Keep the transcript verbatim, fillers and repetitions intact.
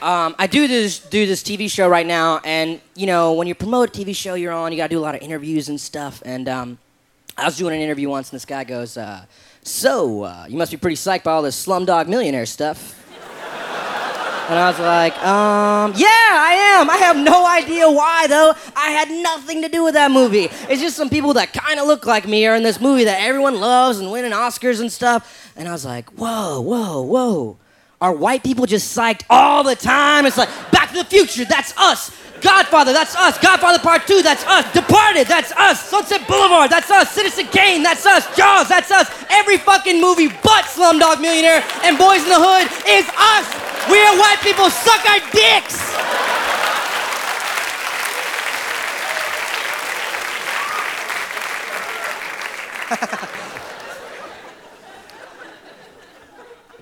um, I do this do this T V show right now, and you know, when you promote a T V show you're on, you gotta do a lot of interviews and stuff. And um, I was doing an interview once, and this guy goes, uh, "So, uh, you must be pretty psyched by all this Slumdog Millionaire stuff." And I was like, um, yeah, I am. I have no idea why, though. I had nothing to do with that movie. It's just some people that kind of look like me are in this movie that everyone loves and winning Oscars and stuff. And I was like, whoa, whoa, whoa. Are white people just psyched all the time? It's like, Back to the Future, that's us. Godfather, that's us. Godfather Part two, that's us. Departed, that's us. Sunset Boulevard, that's us. Citizen Kane, that's us. Jaws, that's us. Every fucking movie but Slumdog Millionaire and Boys in the Hood is us. We are white people, suck our dicks.